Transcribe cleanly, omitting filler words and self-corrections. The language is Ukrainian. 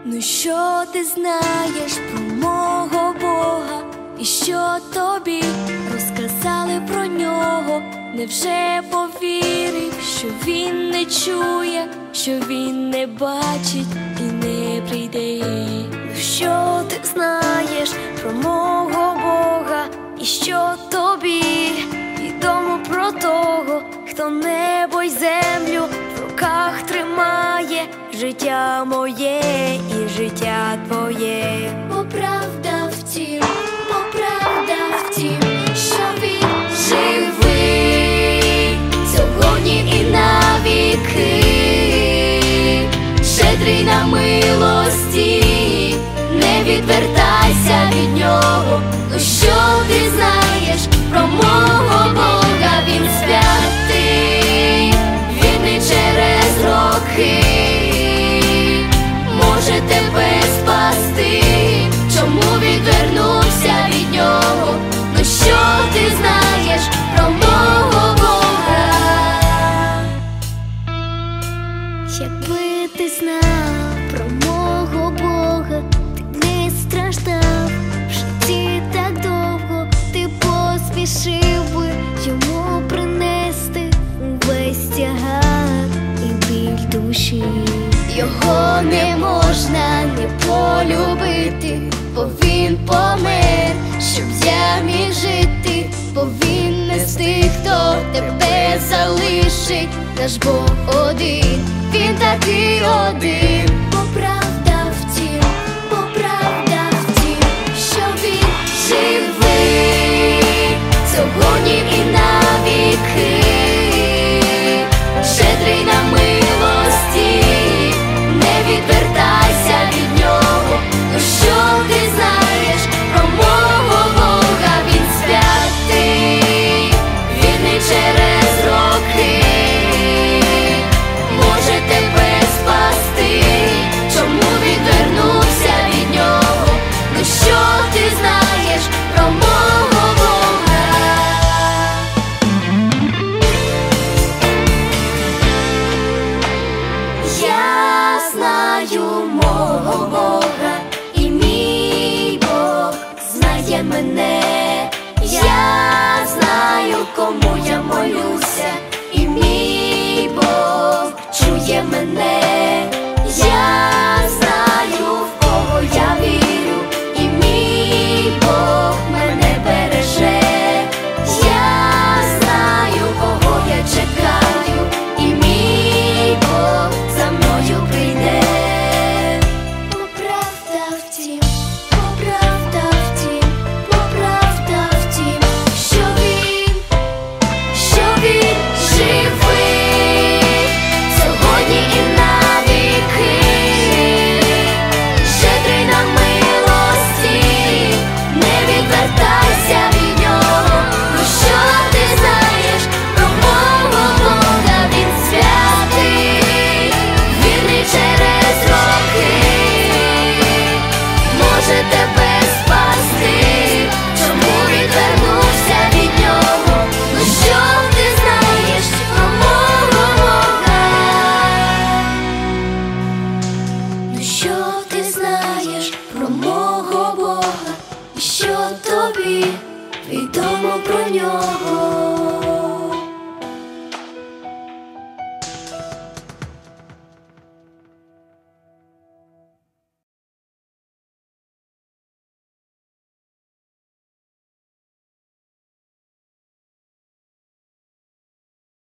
Ну що ти знаєш про мого Бога? І що тобі розказали про нього? Невже повірив, що він не чує, що він не бачить і не прийде? Ну що ти знаєш про мого Бога? І що тобі відомо про того, хто небо й землю в руках тримає? Життя моє і життя твоє. Бо правда в тім, що він живий сьогодні і навіки, щедрий на милості, не відвертайся від нього. Ну що ти знаєш про мого Бога? Він святий, вірний через роки, може тебе спасти. Чому відвернувся від нього? Ну що ти знаєш про мого Бога? Якби ти знав про мого Бога, ти не страждав в житті так довго, ти поспішив би йому принести увесь тягар і біль душі. Його не можна не полюбити, бо він помер, щоб я міг жити, бо він не з тих, хто тебе залишить. Наш Бог один, він такий один. Бо правда в тім, що він живий сьогодні і навіки, щедрий на милості, не відвертайся від нього. Ну що ти знаєш про мого Бога? Він святий, вірний через роки, може тебе спасти. Чому відвернувся від нього? Ну що ти знаєш про мого Бога? Я знаю мого Бога, і мій Бог знає мене. Я знаю, кому я молю.